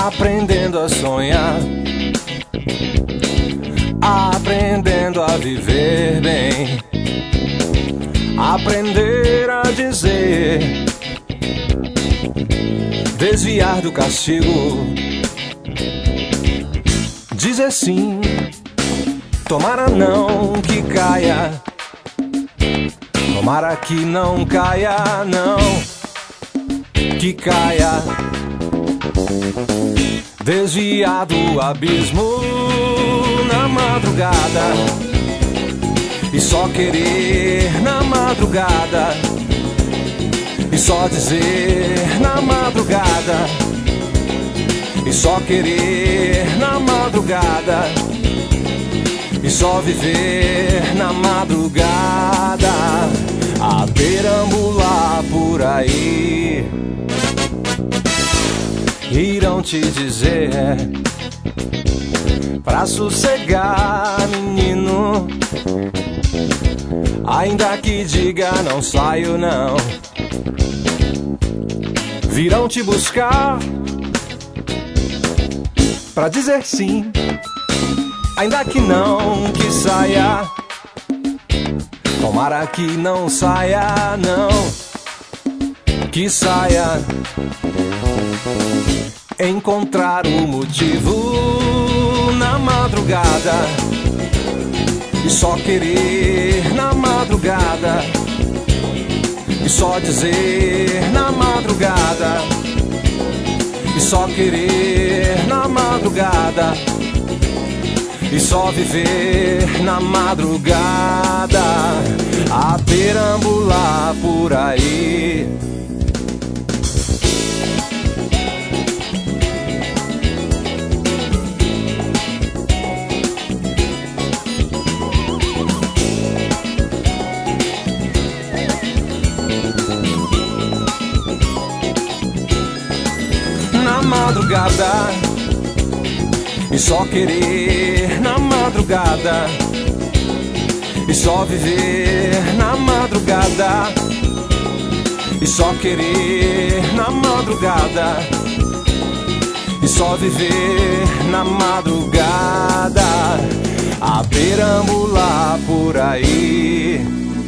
aprendendo a sonhar, aprendendo a viver bem, aprender a dizer, desviar do castigo, dizer sim, tomara não que caia, tomara que não caia, não, que caia, desviar do abismo na madrugada e só querer na madrugada e só dizer na madrugada e só querer na madrugada e só viver na madrugada, a perambular por aí. Irão te dizer pra sossegar, menino, ainda que diga não saio não. Virão te buscar pra dizer sim, ainda que não que saia, tomara que não saia não, que saia. Encontrar o motivo na madrugada e só querer na madrugada e só dizer na madrugada e só querer na madrugada e só viver na madrugada, a perambular por aí. Na madrugada e só querer na madrugada e só viver na madrugada e só querer na madrugada e só viver na madrugada, a perambular por aí.